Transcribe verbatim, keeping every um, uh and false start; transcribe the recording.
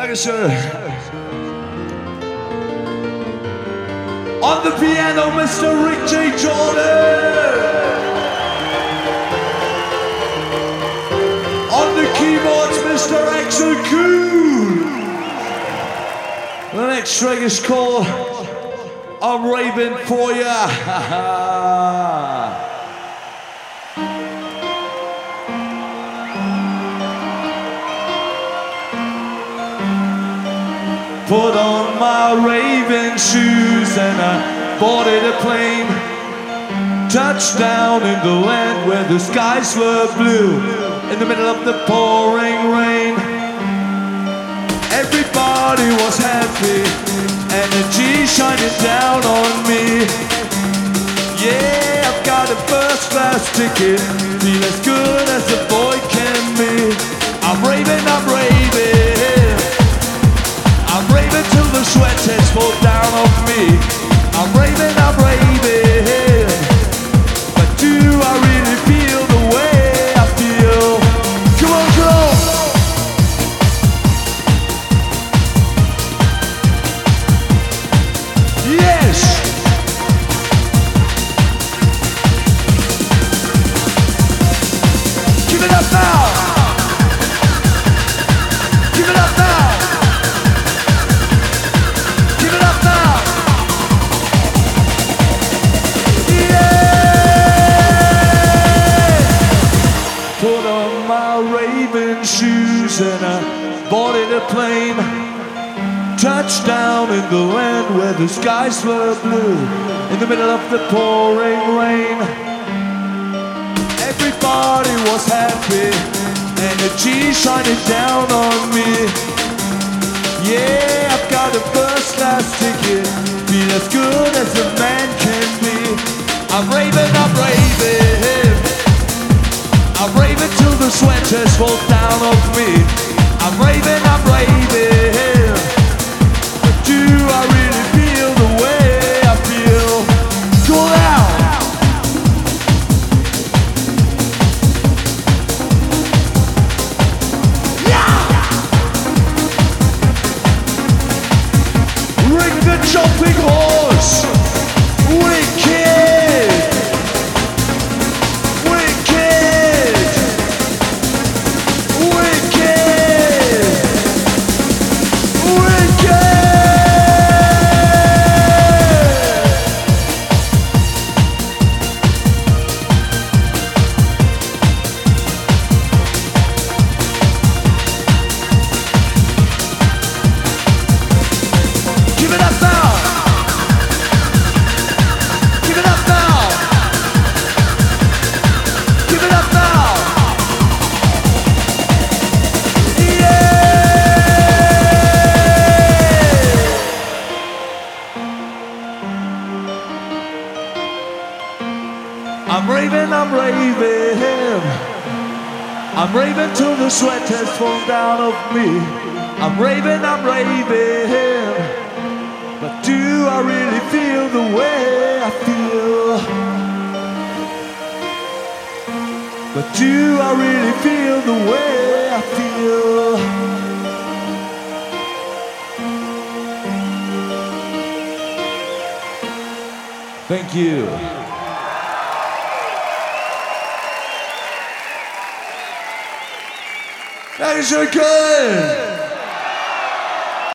Dankeschön. On the piano, Mister Rick J. Jordan. On the keyboards, Mister Axel Kuhn. The next track is called I'm Raving For Ya. Put on my raving shoes and I boarded a plane. Touchdown in the land where the skies were blue. In the middle of the pouring rain. Everybody was happy, energy shining down on me. Yeah, I've got a first class ticket, feel as good as a boy can be. I'm raving, I'm raving, I'm raving till the sweat has fallen down on me. I'm raving, I'm raving, but do I really feel the way I feel? Come on, come on. Yes. Give it up now. Give it up now. Give it up now. Yeah. Put on my raving shoes and I boarded a plane. Touchdown in the land where the skies were blue. In the middle of the pouring rain. Everybody was happy, energy shining down on me. Yeah, I've got a first class ticket, feel as good as a man can be. I'm raving, I'm raving, I'm raving till the sweat has fallen down on me. I'm raving, I'm raving, but do I really feel the way I feel? Go out. Ring the jumping horse. Wicked. Wicked. Wicked. Wicked. Give it up now. Give it up now. Give it up now. Yeah. I'm raving, I'm raving. I'm raving till the sweat has fallen down off me. I'm raving, I'm raving. But do I really feel the way I feel? But do I really feel the way I feel? Thank you. That is so good.